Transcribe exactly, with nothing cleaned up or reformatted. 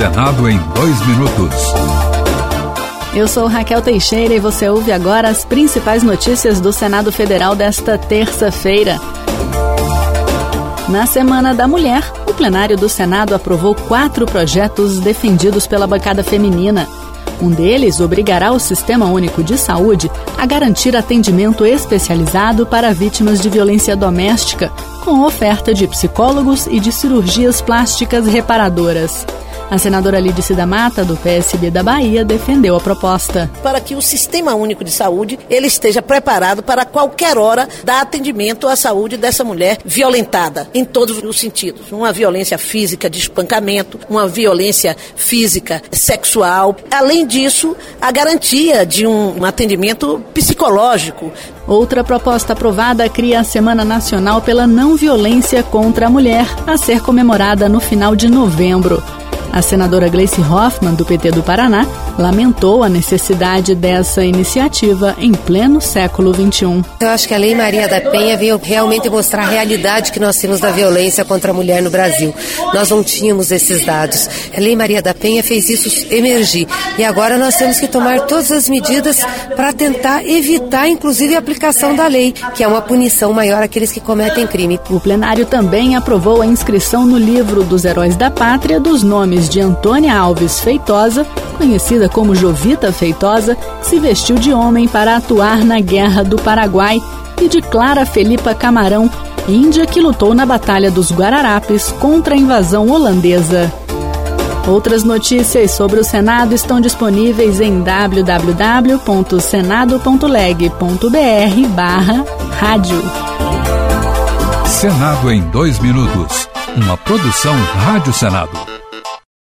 Senado em dois minutos. Eu sou Raquel Teixeira e você ouve agora as principais notícias do Senado Federal desta terça-feira. Na Semana da Mulher, o plenário do Senado aprovou quatro projetos defendidos pela bancada feminina. Um deles obrigará o Sistema Único de Saúde a garantir atendimento especializado para vítimas de violência doméstica, com oferta de psicólogos e de cirurgias plásticas reparadoras. A senadora Lídice da Mata, do P S B da Bahia, defendeu a proposta. Para que o Sistema Único de Saúde ele esteja preparado para qualquer hora dar atendimento à saúde dessa mulher violentada, em todos os sentidos. Uma violência física de espancamento, uma violência física sexual. Além disso, a garantia de um, um atendimento psicológico. Outra proposta aprovada cria a Semana Nacional pela Não Violência contra a Mulher, a ser comemorada no final de novembro. A senadora Gleice Hoffmann, do P T do Paraná, lamentou a necessidade dessa iniciativa em pleno século vinte e um. Eu acho que a Lei Maria da Penha veio realmente mostrar a realidade que nós temos da violência contra a mulher no Brasil. Nós não tínhamos esses dados. A Lei Maria da Penha fez isso emergir. E agora nós temos que tomar todas as medidas para tentar evitar, inclusive, a aplicação da lei, que é uma punição maior àqueles que cometem crime. O plenário também aprovou a inscrição no livro dos Heróis da Pátria dos nomes de Antônia Alves Feitosa, conhecida como Jovita Feitosa, que se vestiu de homem para atuar na Guerra do Paraguai, e de Clara Felipa Camarão, índia que lutou na Batalha dos Guararapes contra a invasão holandesa. Outras notícias sobre o Senado estão disponíveis em w w w ponto senado ponto leg ponto b r barra rádio. Senado em dois minutos. Uma produção Rádio Senado.